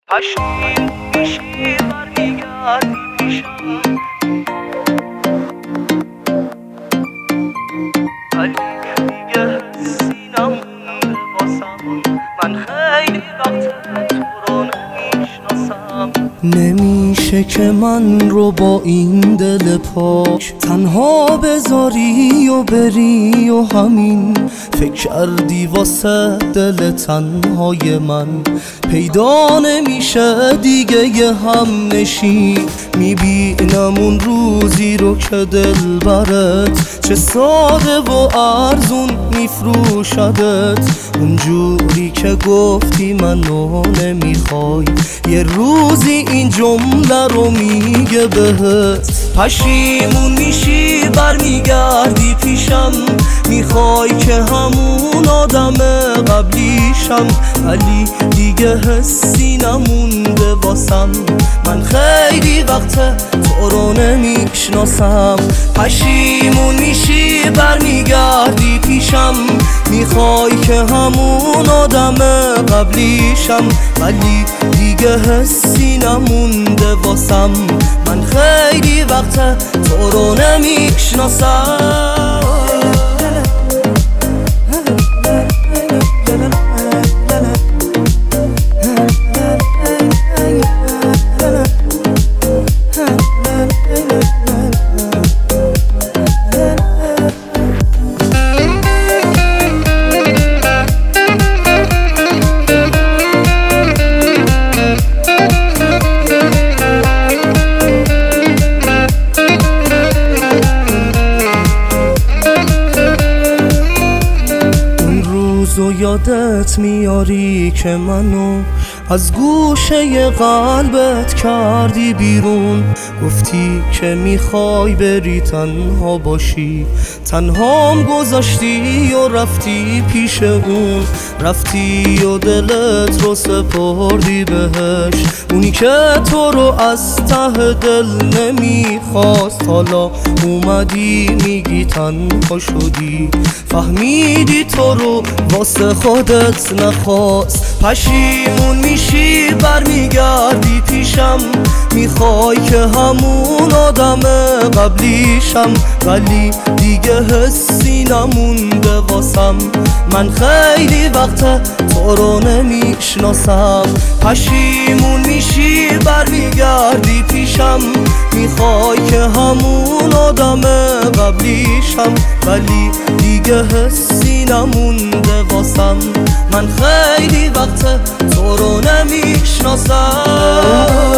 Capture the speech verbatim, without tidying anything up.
پشیمون میشی برمیگردی پیشم، ولی دیگه سینم مونده واسم. من خیلی وقت تو رو نمیشناسم. نمیشه که من رو با این دل پاک تنها بذاری و بری و همین فکر کردی واسه دل تنهای من پیدا نمیشه دیگه یه هم نشین. میبینم اون روزی رو که دل برت چه ساده و ارزون میفروشدت، اونجوری که گفتی منو نمیخوای یه روزی این جمله رو میگه بهت. پشیمون میشی برمیگردی پیشم، میخوای که همون آدم قبلیشم، ولی دیگه حسی نمونده واسم. من خیلی وقت تو رو نمیشناسم. پشیمون میشی برمیگردی پیشم، میخوای که همون آدم قبلیشم، ولی دیگه حسی نمونده واسم. من خیلی وقت تو رو نمیشناسم. و یادت میاری که منو از گوشه قلبت کردی بیرون، گفتی که میخوای بری تنها باشی، تنهام گذاشتی و رفتی پیش اون، رفتی و دلت رو سپردی بهش، اونی که تو رو از ته دل نمیخواست. حالا اومدی میگی تنها شدی، فهمیدی تو رو واسه خودت نخواست. پشیمون میشی برمیگردی پیشم، میخوای که همون آدم قبلیشم، ولی دیگه حسی نمونده واسم. من خیلی وقت تو رو نمیشناسم. پشیمون میشی برمیگردی پیشم، میخوای که همون آدم قبلیشم، ولی دیگه حسی نمونده واسم. من خیلی وقت تو رو نمیشناسم.